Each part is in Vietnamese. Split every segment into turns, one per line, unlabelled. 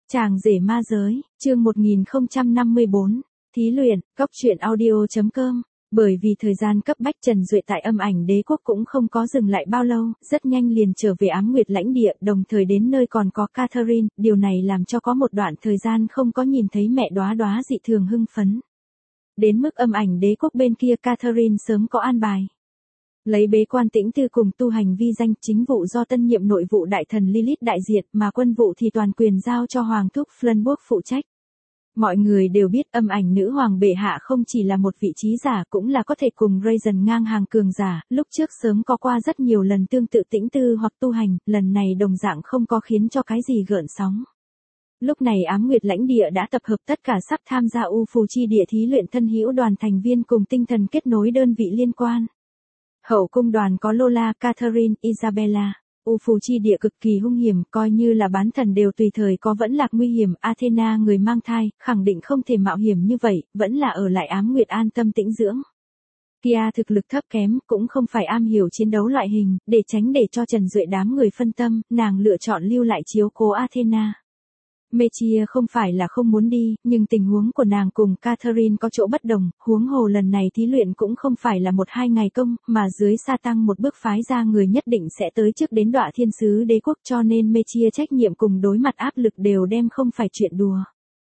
Chàng rể ma giới, chương 1054, thí luyện, cóc truyện audio.com. Bởi vì thời gian cấp bách, Trần Duệ tại Âm Ảnh Đế Quốc cũng không có dừng lại bao lâu, rất nhanh liền trở về Ám Nguyệt lãnh địa, đồng thời đến nơi còn có Catherine, điều này làm cho có một đoạn thời gian không có nhìn thấy mẹ đóa đóa dị thường hưng phấn. Đến mức Âm Ảnh Đế Quốc bên kia Catherine sớm có an bài. Lấy bế quan tĩnh tư cùng tu hành vi danh, chính vụ do tân nhiệm nội vụ đại thần Lilith đại diện, mà quân vụ thì toàn quyền giao cho Hoàng thúc Flenburg phụ trách. Mọi người đều biết Âm Ảnh nữ hoàng bệ hạ không chỉ là một vị trí giả, cũng là có thể cùng Raisin ngang hàng cường giả, lúc trước sớm có qua rất nhiều lần tương tự tĩnh tư hoặc tu hành, lần này đồng dạng không có khiến cho cái gì gợn sóng. Lúc này Ám Nguyệt lãnh địa đã tập hợp tất cả sắp tham gia U Phù Chi địa thí luyện thân hữu đoàn thành viên cùng tinh thần kết nối đơn vị liên quan. Hậu cung đoàn có Lola, Catherine, Isabella. U Phù Chi địa cực kỳ hung hiểm, coi như là bán thần đều tùy thời có vẫn lạc nguy hiểm. Athena người mang thai, khẳng định không thể mạo hiểm như vậy, vẫn là ở lại Ám Nguyệt an tâm tĩnh dưỡng. Kia thực lực thấp kém, cũng không phải am hiểu chiến đấu loại hình, để tránh để cho Trần Duệ đám người phân tâm, nàng lựa chọn lưu lại chiếu cố Athena. Mechia không phải là không muốn đi, nhưng tình huống của nàng cùng Catherine có chỗ bất đồng, huống hồ lần này thí luyện cũng không phải là 1-2 ngày công, mà dưới sa tăng một bước phái ra người nhất định sẽ tới trước đến Đọa Thiên Sứ Đế Quốc, cho nên Mechia trách nhiệm cùng đối mặt áp lực đều đem không phải chuyện đùa.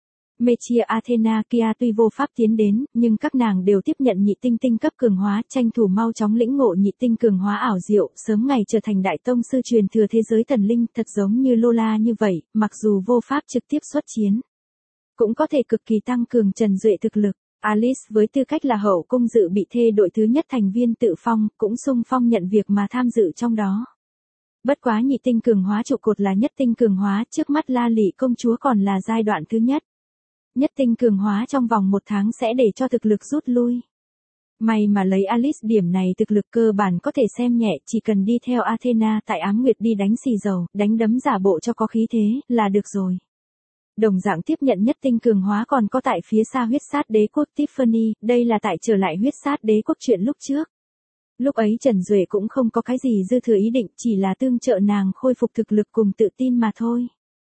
Mechia Athena kia tuy vô pháp tiến đến, nhưng các nàng đều tiếp nhận nhị tinh tinh cấp cường hóa, tranh thủ mau chóng lĩnh ngộ nhị tinh cường hóa ảo diệu, sớm ngày trở thành đại tông sư truyền thừa thế giới thần linh, thật giống như Lola như vậy, mặc dù vô pháp trực tiếp xuất chiến, cũng có thể cực kỳ tăng cường Trần Duệ thực lực. Alice với tư cách là hậu cung dự bị thê đội thứ nhất thành viên tự phong, cũng xung phong nhận việc mà tham dự trong đó. Bất quá nhị tinh cường hóa trụ cột là nhất tinh cường hóa, trước mắt La Lị công chúa còn là giai đoạn thứ nhất. Nhất tinh cường hóa trong vòng 1 tháng sẽ để cho thực lực rút lui. May mà lấy Alice điểm này thực lực cơ bản có thể xem nhẹ, chỉ cần đi theo Athena tại Ám Nguyệt đi đánh xì dầu, đánh đấm giả bộ cho có khí thế, là được rồi. Đồng dạng tiếp nhận nhất tinh cường hóa còn có tại phía xa huyết sát đế quốc Tiffany, đây là tại trở lại huyết sát đế quốc chuyện lúc trước. Lúc ấy Trần Duệ cũng không có cái gì dư thừa ý định, chỉ là tương trợ nàng khôi phục thực lực cùng tự tin mà thôi.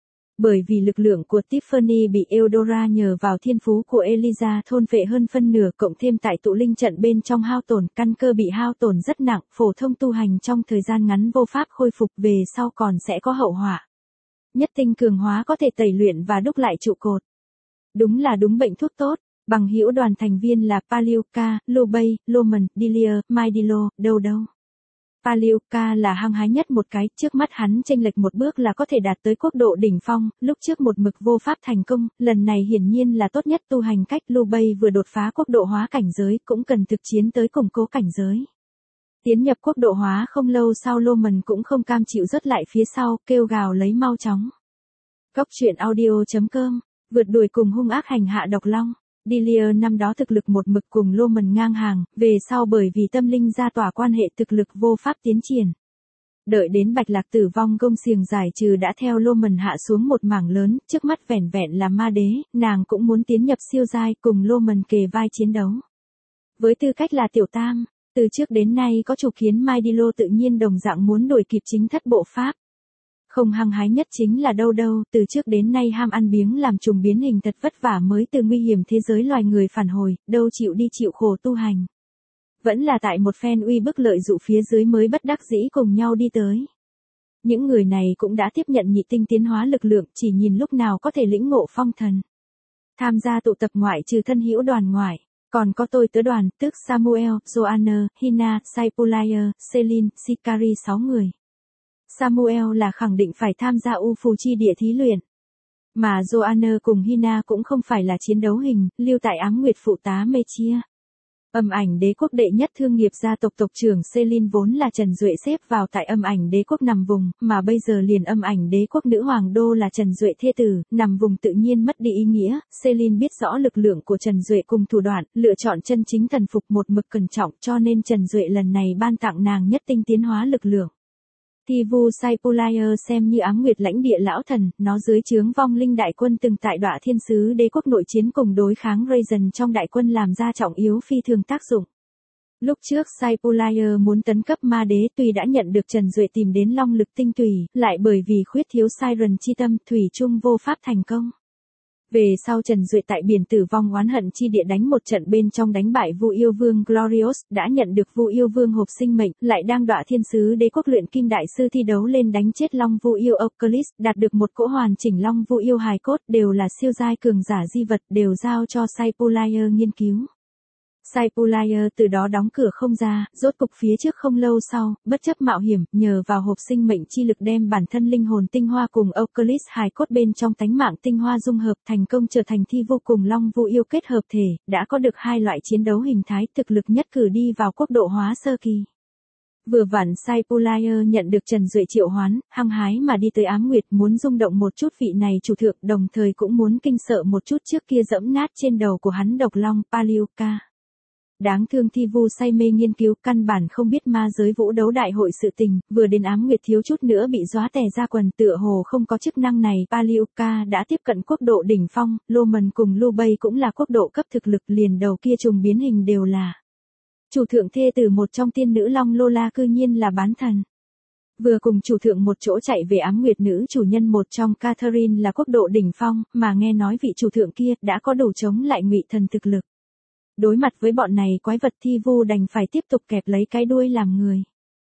Bởi vì lực lượng của Tiffany bị Eudora nhờ vào thiên phú của Eliza thôn vệ hơn phân nửa, cộng thêm tại tụ linh trận bên trong hao tổn, căn cơ bị hao tổn rất nặng, phổ thông tu hành trong thời gian ngắn vô pháp khôi phục, về sau còn sẽ có hậu họa. Nhất tinh cường hóa có thể tẩy luyện và đúc lại trụ cột. Đúng là đúng bệnh thuốc tốt. Bằng hữu đoàn thành viên là Paliuka, Lobay, Loman, Dilia, Maidilo, đâu. Paliuka là hăng hái nhất một cái, trước mắt hắn chênh lệch một bước là có thể đạt tới quốc độ đỉnh phong, lúc trước một mực vô pháp thành công, lần này hiển nhiên là tốt nhất tu hành cách. Lobay vừa đột phá quốc độ hóa cảnh giới, cũng cần thực chiến tới củng cố cảnh giới. Tiến nhập quốc độ hóa không lâu sau, Loman cũng không cam chịu rớt lại phía sau, kêu gào lấy mau chóng. Cóc truyện audio.com, vượt đuổi cùng hung ác hành hạ độc long. Dilia năm đó thực lực một mực cùng Loman ngang hàng, về sau bởi vì tâm linh ra tỏa quan hệ thực lực vô pháp tiến triển. Đợi đến Bạch Lạc tử vong gông xiềng giải trừ đã theo Loman hạ xuống một mảng lớn, trước mắt vẻn vẹn là ma đế, nàng cũng muốn tiến nhập siêu giai cùng Loman kề vai chiến đấu. Với tư cách là tiểu tam, từ trước đến nay có chủ kiến Maidilo tự nhiên đồng dạng muốn đuổi kịp chính thất bộ pháp. Không hăng hái nhất chính là đâu, từ trước đến nay ham ăn biếng làm trùng biến hình thật vất vả mới từ nguy hiểm thế giới loài người phản hồi, đâu chịu đi chịu khổ tu hành. Vẫn là tại một phen uy bức lợi dụ phía dưới mới bất đắc dĩ cùng nhau đi tới. Những người này cũng đã tiếp nhận nhị tinh tiến hóa lực lượng, chỉ nhìn lúc nào có thể lĩnh ngộ phong thần. Tham gia tụ tập ngoại trừ thân hữu đoàn ngoại, còn có tôi tớ đoàn, tức Samuel, Joanna, Hina, Saipulaya, Celine, Sikari 6 người. Samuel là khẳng định phải tham gia U Phù Chi địa thí luyện. Mà Joanna cùng Hina cũng không phải là chiến đấu hình, lưu tại Ám Nguyệt phụ tá Mechia. Âm Ảnh Đế Quốc đệ nhất thương nghiệp gia tộc tộc trưởng Celine vốn là Trần Duệ xếp vào tại Âm Ảnh Đế Quốc nằm vùng, mà bây giờ liền Âm Ảnh Đế Quốc nữ hoàng đô là Trần Duệ thê tử, nằm vùng tự nhiên mất đi ý nghĩa. Celine biết rõ lực lượng của Trần Duệ cùng thủ đoạn, lựa chọn chân chính thần phục một mực cẩn trọng, cho nên Trần Duệ lần này ban tặng nàng nhất tinh tiến hóa lực lượng. Thivu Saipulaya xem như Ám Nguyệt lãnh địa lão thần, nó dưới trướng vong linh đại quân từng tại Đọa Thiên Sứ Đế Quốc nội chiến cùng đối kháng Raisin trong đại quân làm ra trọng yếu phi thường tác dụng. Lúc trước Saipulayer muốn tấn cấp ma đế tuy đã nhận được Trần Duệ tìm đến long lực tinh tùy, lại bởi vì khuyết thiếu Siren chi tâm thủy chung vô pháp thành công. Về sau Trần Duệ tại biển tử vong oán hận chi địa đánh một trận bên trong đánh bại Vu Yêu Vương Glorious, đã nhận được Vu Yêu Vương hộp sinh mệnh, lại đang đọa thiên sứ đế quốc luyện kim đại sư thi đấu lên đánh chết Long Vu Yêu Oculus, đạt được một cỗ hoàn chỉnh Long Vu Yêu hài cốt, đều là siêu giai cường giả di vật, đều giao cho Saipulayer nghiên cứu. Saipulayer từ đó đóng cửa không ra, rốt cục phía trước không lâu sau, bất chấp mạo hiểm, nhờ vào hộp sinh mệnh chi lực đem bản thân linh hồn tinh hoa cùng Oculus hài cốt bên trong tánh mạng tinh hoa dung hợp thành công trở thành thi vô cùng Long Vu Yêu kết hợp thể, đã có được hai loại chiến đấu hình thái thực lực nhất cử đi vào quốc độ hóa sơ kỳ. Vừa vặn Saipulayer nhận được Trần Duệ triệu hoán, hăng hái mà đi tới Ám Nguyệt muốn rung động một chút vị này chủ thượng, đồng thời cũng muốn kinh sợ một chút trước kia dẫm nát trên đầu của hắn độc long Paliuka. Đáng thương Thi Vu say mê nghiên cứu, căn bản không biết ma giới vũ đấu đại hội sự tình, vừa đến Ám Nguyệt thiếu chút nữa bị dóa tè ra quần, tựa hồ không có chức năng này. Paliuka đã tiếp cận quốc độ đỉnh phong, Loman cùng Lu Bay cũng là quốc độ cấp thực lực, liền đầu kia trùng biến hình đều là chủ thượng thê tử một trong tiên nữ Long Lola cư nhiên là bán thần. Vừa cùng chủ thượng một chỗ chạy về Ám Nguyệt, nữ chủ nhân một trong Catherine là quốc độ đỉnh phong, mà nghe nói vị chủ thượng kia đã có đủ chống lại Ngụy thần thực lực. Đối mặt với bọn này quái vật, Thi Vu đành phải tiếp tục kẹp lấy cái đuôi làm người.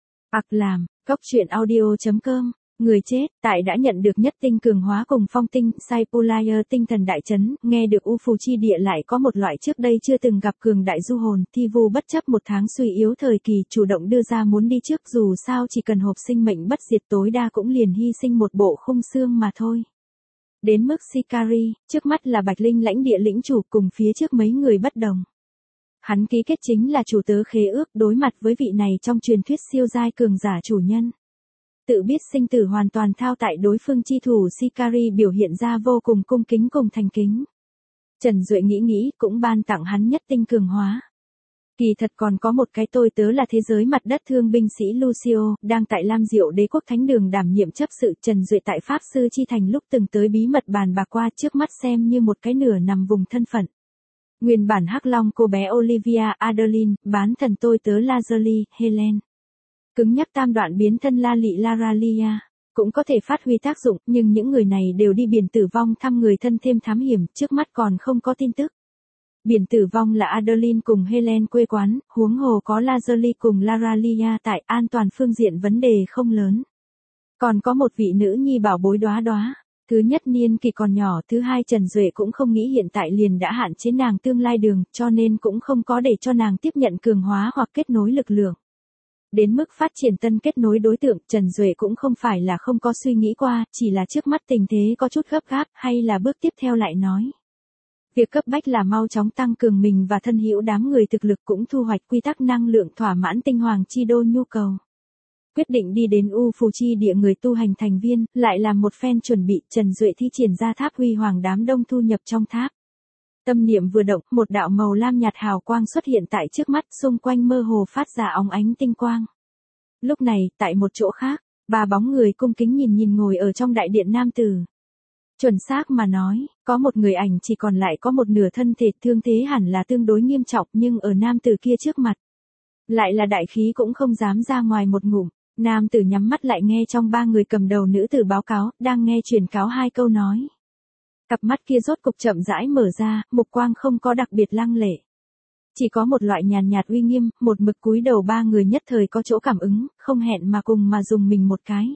Làm, Cóc Truyện Audio.com, người chết, tại đã nhận được nhất tinh cường hóa cùng phong tinh, Saipulayer tinh thần đại chấn, nghe được U Phù chi địa lại có một loại trước đây chưa từng gặp cường đại du hồn, Thi Vu bất chấp một tháng suy yếu thời kỳ, chủ động đưa ra muốn đi trước, dù sao chỉ cần hộp sinh mệnh bất diệt tối đa cũng liền hy sinh một bộ khung xương mà thôi. Đến mức Sikari, trước mắt là Bạch Linh lãnh địa lĩnh chủ cùng phía trước mấy người bất đồng. Hắn ký kết chính là chủ tớ khế ước, đối mặt với vị này trong truyền thuyết siêu giai cường giả chủ nhân. Tự biết sinh tử hoàn toàn thao tại đối phương chi thủ, Sikari biểu hiện ra vô cùng cung kính cùng thành kính. Trần Duệ nghĩ cũng ban tặng hắn nhất tinh cường hóa. Kỳ thật còn có một cái tôi tớ là thế giới mặt đất thương binh sĩ Lucio, đang tại Lam Diệu Đế quốc Thánh Đường đảm nhiệm chấp sự. Trần Duệ tại Pháp Sư Chi Thành lúc từng tới bí mật bàn bạc qua, trước mắt xem như một cái nửa nằm vùng thân phận. Nguyên bản Hắc Long cô bé Olivia Adeline, bán thần tôi tớ Lazuli, Helen. Cứng nhắc tam đoạn biến thân La Lị Laralia, cũng có thể phát huy tác dụng, nhưng những người này đều đi biển tử vong thăm người thân thêm thám hiểm, trước mắt còn không có tin tức. Biển tử vong là Adeline cùng Helen quê quán, huống hồ có Lazuli cùng Laralia tại, an toàn phương diện vấn đề không lớn. Còn có một vị nữ nhi bảo bối đóa đóa. Thứ nhất niên kỳ còn nhỏ, thứ hai Trần Duệ cũng không nghĩ hiện tại liền đã hạn chế nàng tương lai đường, cho nên cũng không có để cho nàng tiếp nhận cường hóa hoặc kết nối lực lượng. Đến mức phát triển tân kết nối đối tượng, Trần Duệ cũng không phải là không có suy nghĩ qua, chỉ là trước mắt tình thế có chút gấp gáp, hay là bước tiếp theo lại nói. Việc cấp bách là mau chóng tăng cường mình và thân hữu đám người thực lực, cũng thu hoạch quy tắc năng lượng thỏa mãn tinh hoàng chi đô nhu cầu. Quyết định đi đến U Phù chi địa người tu hành thành viên, lại làm một phen chuẩn bị, Trần Duệ thi triển ra tháp huy hoàng, đám đông thu nhập trong tháp. Tâm niệm vừa động, một đạo màu lam nhạt hào quang xuất hiện tại trước mắt, xung quanh mơ hồ phát ra óng ánh tinh quang. Lúc này, tại một chỗ khác, ba bóng người cung kính nhìn ngồi ở trong đại điện nam tử. Chuẩn xác mà nói, có một người ảnh chỉ còn lại có một nửa thân thể, thương thế hẳn là tương đối nghiêm trọng, nhưng ở nam tử kia trước mặt, lại là đại khí cũng không dám ra ngoài một ngụm. Nam tử nhắm mắt lại nghe trong ba người cầm đầu nữ tử báo cáo, đang nghe truyền cáo hai câu nói. Cặp mắt kia rốt cục chậm rãi mở ra, mục quang không có đặc biệt lăng lệ. Chỉ có một loại nhàn nhạt uy nghiêm, một mực cúi đầu, ba người nhất thời có chỗ cảm ứng, không hẹn mà cùng mà dùng mình một cái.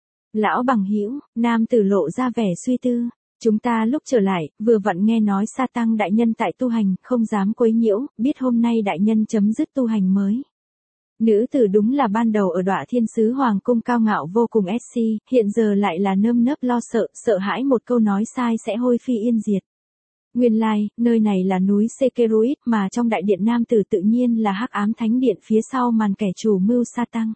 Lão bằng hữu, nam tử lộ ra vẻ suy tư. Chúng ta lúc trở lại, vừa vặn nghe nói Sa Tăng đại nhân tại tu hành, không dám quấy nhiễu, biết hôm nay đại nhân chấm dứt tu hành mới. Nữ tử đúng là ban đầu ở Đọa Thiên Sứ Hoàng cung cao ngạo vô cùng SC, hiện giờ lại là nơm nớp lo sợ, sợ hãi một câu nói sai sẽ hôi phi yên diệt. Nguyên lai, nơi này là núi Sekeruit, mà trong đại điện nam tử tự nhiên là Hắc Ám Thánh Điện phía sau màn kẻ chủ mưu Sa Tăng.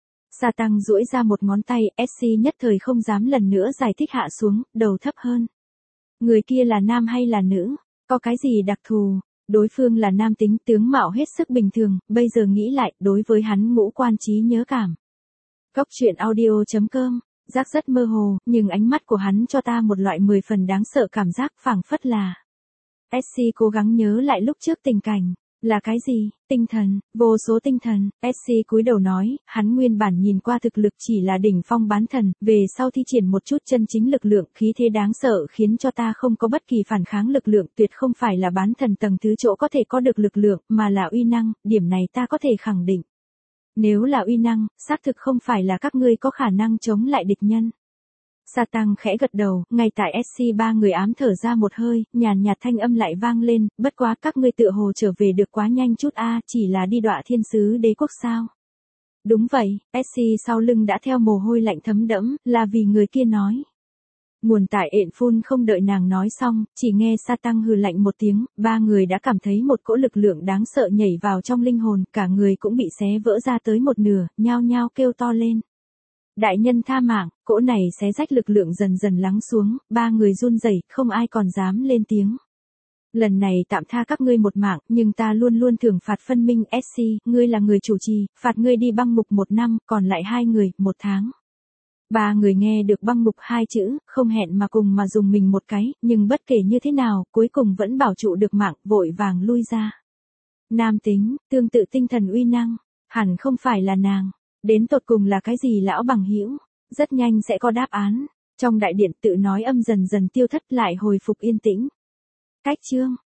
Sa Tăng duỗi ra một ngón tay, SC nhất thời không dám lần nữa giải thích, hạ xuống, đầu thấp hơn. Người kia là nam hay là nữ? Có cái gì đặc thù? Đối phương là nam tính, tướng mạo hết sức bình thường, bây giờ nghĩ lại, đối với hắn ngũ quan trí nhớ cảm. Cóc Truyện Audio.com, giác rất mơ hồ, nhưng ánh mắt của hắn cho ta một loại 10 phần đáng sợ cảm giác, phảng phất là SC cố gắng nhớ lại lúc trước tình cảnh. Là cái gì? Tinh thần, vô số tinh thần, SC cúi đầu nói, hắn nguyên bản nhìn qua thực lực chỉ là đỉnh phong bán thần, về sau thi triển một chút chân chính lực lượng, khí thế đáng sợ khiến cho ta không có bất kỳ phản kháng lực lượng, tuyệt không phải là bán thần tầng thứ chỗ có thể có được lực lượng, mà là uy năng, điểm này ta có thể khẳng định. Nếu là uy năng, xác thực không phải là các ngươi có khả năng chống lại địch nhân. Sa Tăng khẽ gật đầu, ngay tại SC ba người ám thở ra một hơi, nhàn nhạt thanh âm lại vang lên, bất quá các ngươi tựa hồ trở về được quá nhanh chút a, chỉ là đi Đọa Thiên Sứ Đế quốc sao? Đúng vậy, SC sau lưng đã theo mồ hôi lạnh thấm đẫm, là vì người kia nói. Nguồn tại ện phun không đợi nàng nói xong, chỉ nghe Sa Tăng hừ lạnh một tiếng, ba người đã cảm thấy một cỗ lực lượng đáng sợ nhảy vào trong linh hồn, cả người cũng bị xé vỡ ra tới một nửa, nhao nhao kêu to lên. Đại nhân tha mạng, cỗ này xé rách lực lượng dần dần lắng xuống, ba người run rẩy, không ai còn dám lên tiếng. Lần này tạm tha các ngươi một mạng, nhưng ta luôn luôn thưởng phạt phân minh. SC, ngươi là người chủ trì, phạt ngươi đi băng mục 1 năm, còn lại 2 người, 1 tháng. Ba người nghe được băng mục 2 chữ, không hẹn mà cùng mà dùng mình một cái, nhưng bất kể như thế nào, cuối cùng vẫn bảo trụ được mạng, vội vàng lui ra. Nam tính, tương tự tinh thần uy năng, hẳn không phải là nàng. Đến tột cùng là cái gì lão bằng hữu? Rất nhanh sẽ có đáp án. Trong đại điện tự nói âm dần dần tiêu thất lại hồi phục yên tĩnh. Cách chương